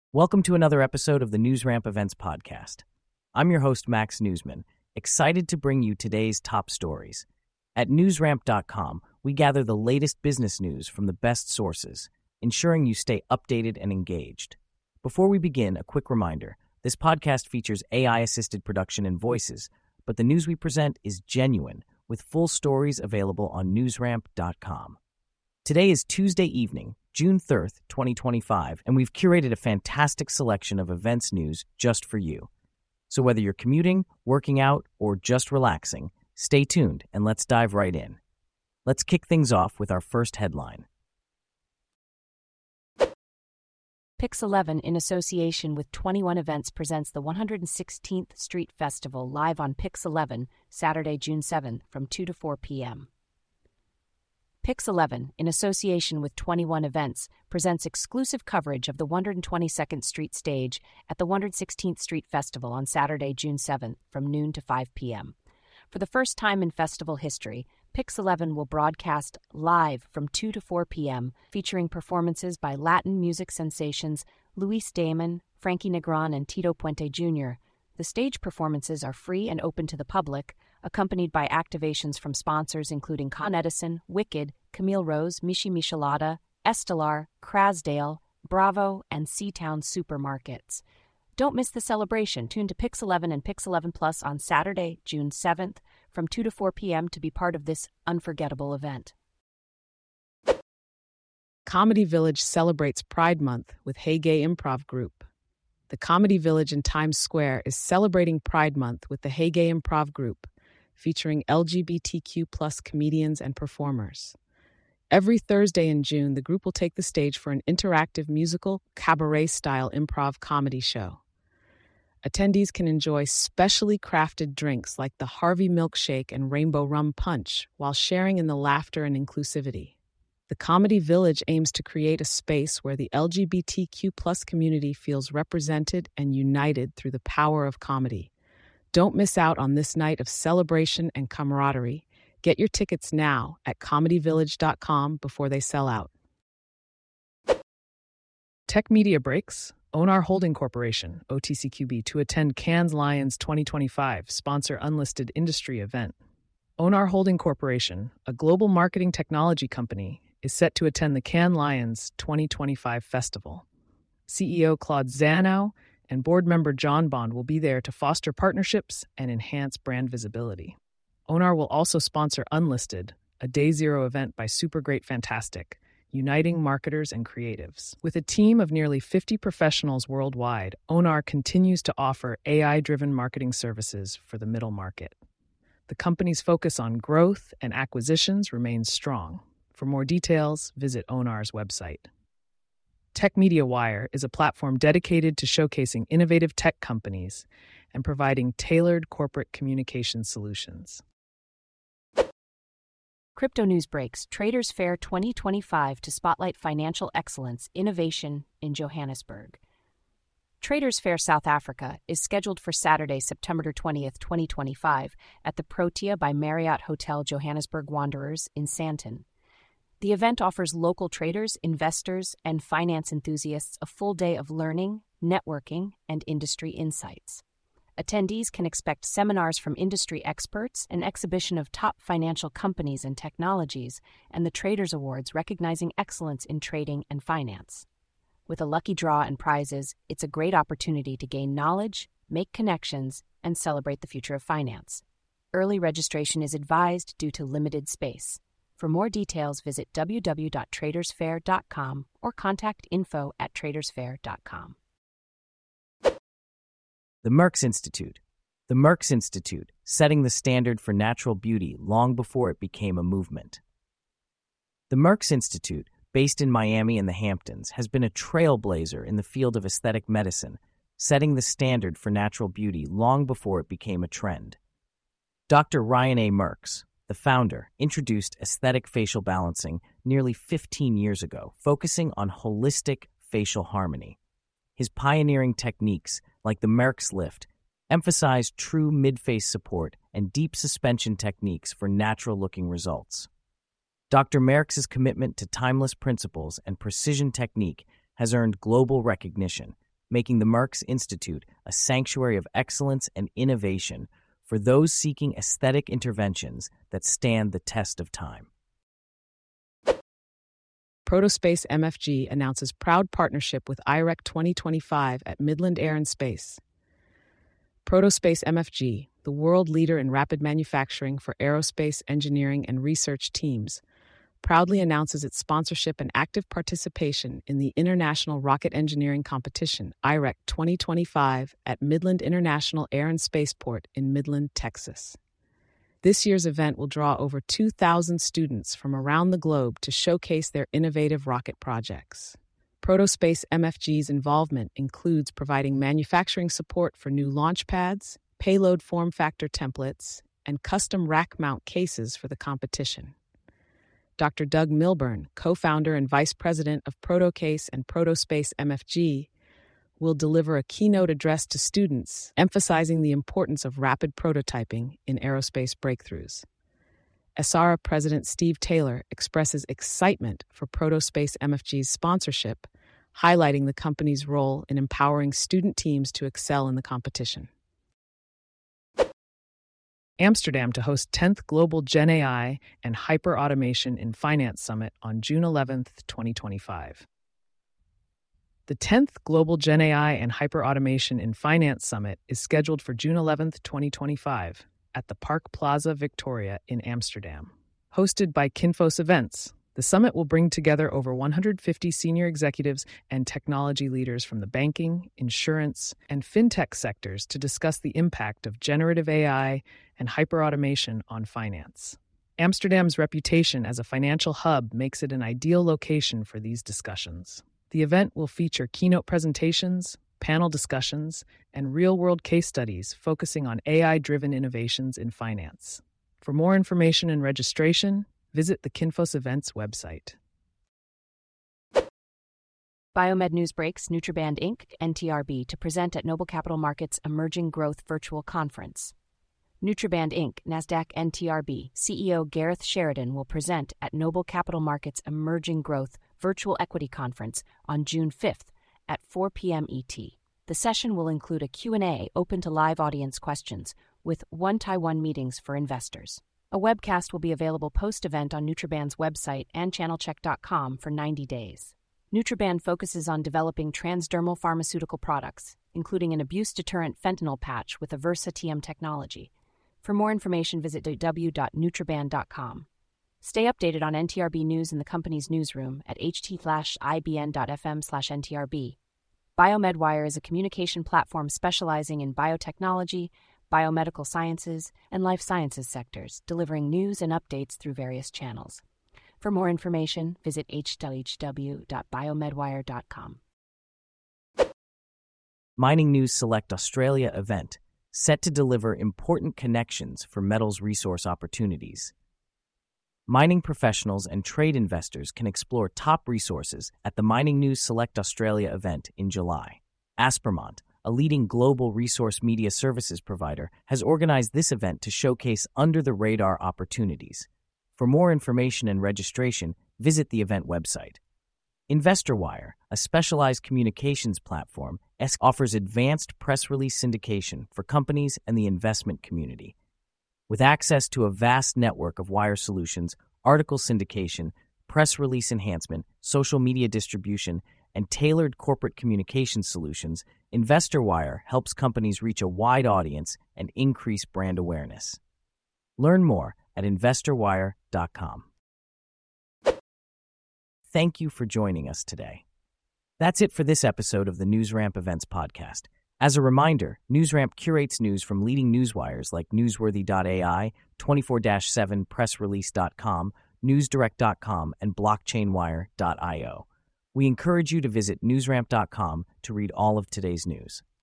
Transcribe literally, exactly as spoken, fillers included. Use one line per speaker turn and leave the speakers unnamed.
Welcome to another episode of the NewsRamp Events Podcast. I'm your host, Max Newsman, excited to bring you today's top stories. At newsramp dot com, we gather the latest business news from the best sources, ensuring you stay updated and engaged. Before we begin, a quick reminder. This podcast features A I-assisted production and voices, but the news we present is genuine, with full stories available on newsramp dot com. Today is Tuesday evening, June third, twenty twenty-five, and we've curated a fantastic selection of events news just for you. So whether you're commuting, working out, or just relaxing, stay tuned and let's dive right in. Let's kick things off with our first headline.
Pix eleven, in association with twenty-one Events, presents the one hundred sixteenth Street Festival live on Pix eleven, Saturday, June seventh, from two to four p.m. Pix eleven, in association with twenty-one Events, presents exclusive coverage of the one hundred twenty-second Street stage at the one hundred sixteenth Street Festival on Saturday, June seventh, from noon to five p.m. For the first time in festival history, Pix eleven will broadcast live from two to four p.m., featuring performances by Latin music sensations Luis Damon, Frankie Negron, and Tito Puente Junior The stage performances are free and open to the public, accompanied by activations from sponsors including Con Edison, Wicked, Camille Rose, Michi Michelada, Estelar, Krasdale, Bravo, and Seatown Supermarkets. Don't miss the celebration. Tune to Pix eleven and Pix eleven Plus on Saturday, June seventh, from two to four p.m. to be part of this unforgettable event.
Comedy Village celebrates Pride Month with Hey Gay Improv Group. The Comedy Village in Times Square is celebrating Pride Month with the Hey Gay Improv Group, featuring L G B T Q plus comedians and performers. Every Thursday in June, the group will take the stage for an interactive musical, cabaret-style improv comedy show. Attendees can enjoy specially crafted drinks like the Harvey Milkshake and Rainbow Rum Punch while sharing in the laughter and inclusivity. The Comedy Village aims to create a space where the L G B T Q plus community feels represented and united through the power of comedy. Don't miss out on this night of celebration and camaraderie. Get your tickets now at comedy village dot com before they sell out. Tech Media breaks. Onar Holding Corporation, O T C Q B, to attend Cannes Lions twenty twenty-five, sponsor unlisted industry event. Onar Holding Corporation, a global marketing technology company, is set to attend the Cannes Lions twenty twenty-five festival. C E O Claude Zanow and board member John Bond will be there to foster partnerships and enhance brand visibility. Onar will also sponsor Unlisted, a day zero event by Super Great Fantastic, uniting marketers and creatives. With a team of nearly fifty professionals worldwide, Onar continues to offer A I-driven marketing services for the middle market. The company's focus on growth and acquisitions remains strong. For more details, visit Onar's website. Tech Media Wire is a platform dedicated to showcasing innovative tech companies and providing tailored corporate communication solutions.
Crypto News breaks. Traders Fair twenty twenty-five to spotlight financial excellence, innovation in Johannesburg. Traders Fair South Africa is scheduled for Saturday, September twentieth, twenty twenty-five, at the Protea by Marriott Hotel Johannesburg Wanderers in Sandton. The event offers local traders, investors, and finance enthusiasts a full day of learning, networking, and industry insights. Attendees can expect seminars from industry experts, an exhibition of top financial companies and technologies, and the Traders Awards recognizing excellence in trading and finance. With a lucky draw and prizes, it's a great opportunity to gain knowledge, make connections, and celebrate the future of finance. Early registration is advised due to limited space. For more details, visit w w w dot traders fair dot com or contact info at traders fair dot com.
The Merckx Institute. The Merckx Institute, setting the standard for natural beauty long before it became a movement. The Merckx Institute, based in Miami and the Hamptons, has been a trailblazer in the field of aesthetic medicine, setting the standard for natural beauty long before it became a trend. Doctor Ryan A. Merckx, the founder, introduced aesthetic facial balancing nearly fifteen years ago, focusing on holistic facial harmony. His pioneering techniques, like the Merckx Lift, emphasize true mid-face support and deep suspension techniques for natural-looking results. Doctor Merckx's commitment to timeless principles and precision technique has earned global recognition, making the Merckx Institute a sanctuary of excellence and innovation for those seeking aesthetic interventions that stand the test of time.
Protospace M F G announces proud partnership with I R E C twenty twenty-five at Midland Air and Space. Protospace M F G, the world leader in rapid manufacturing for aerospace engineering and research teams, proudly announces its sponsorship and active participation in the International Rocket Engineering Competition, I R E C twenty twenty-five, at Midland International Air and Spaceport in Midland, Texas. This year's event will draw over two thousand students from around the globe to showcase their innovative rocket projects. Protospace M F G's involvement includes providing manufacturing support for new launch pads, payload form factor templates, and custom rack mount cases for the competition. Doctor Doug Milburn, co-founder and vice president of Protocase and Protospace M F G, will deliver a keynote address to students emphasizing the importance of rapid prototyping in aerospace breakthroughs. E S A R A President Steve Taylor expresses excitement for Protospace M F G's sponsorship, highlighting the company's role in empowering student teams to excel in the competition. Amsterdam to host tenth Global Gen A I and Hyper-Automation in Finance Summit on June eleventh, twenty twenty-five. The tenth Global Gen A I and Hyper-Automation in Finance Summit is scheduled for June eleventh, twenty twenty-five at the Park Plaza Victoria in Amsterdam. Hosted by Kinfos Events, the summit will bring together over one hundred fifty senior executives and technology leaders from the banking, insurance, and fintech sectors to discuss the impact of generative A I and hyperautomation on finance. Amsterdam's reputation as a financial hub makes it an ideal location for these discussions. The event will feature keynote presentations, panel discussions, and real-world case studies focusing on A I-driven innovations in finance. For more information and registration, visit the Kinfos Events website.
Biomed News breaks Nutriband Incorporated, N T R B, to present at Noble Capital Markets Emerging Growth Virtual Conference. Nutriband Incorporated, NASDAQ N T R B, C E O Gareth Sheridan will present at Noble Capital Markets Emerging Growth Virtual Equity Conference on June fifth at four p.m. E T. The session will include a Q and A open to live audience questions with one-to-one meetings for investors. A webcast will be available post-event on Nutriband's website and channel check dot com for ninety days. Nutriband focuses on developing transdermal pharmaceutical products, including an abuse-deterrent fentanyl patch with Aversa T M technology. For more information, visit w w w dot nutriband dot com. Stay updated on N T R B news in the company's newsroom at h t slash i b n dot f m slash N T R B. BioMedWire is a communication platform specializing in biotechnology, biomedical sciences, and life sciences sectors, delivering news and updates through various channels. For more information, visit h w w dot biomedwire dot com.
Mining News Select Australia event, set to deliver important connections for metals resource opportunities. Mining professionals and trade investors can explore top resources at the Mining News Select Australia event in July. Aspermont, a leading global resource media services provider, has organized this event to showcase under-the-radar opportunities. For more information and registration, visit the event website. InvestorWire, a specialized communications platform, offers advanced press release syndication for companies and the investment community. With access to a vast network of wire solutions, article syndication, press release enhancement, social media distribution, and tailored corporate communication solutions, InvestorWire helps companies reach a wide audience and increase brand awareness. Learn more at investor wire dot com. Thank you for joining us today. That's it for this episode of the NewsRamp Events Podcast. As a reminder, NewsRamp curates news from leading newswires like newsworthy dot a i, twenty-four seven press release dot com, newsdirect dot com, and blockchain wire dot i o. We encourage you to visit newsramp dot com to read all of today's news.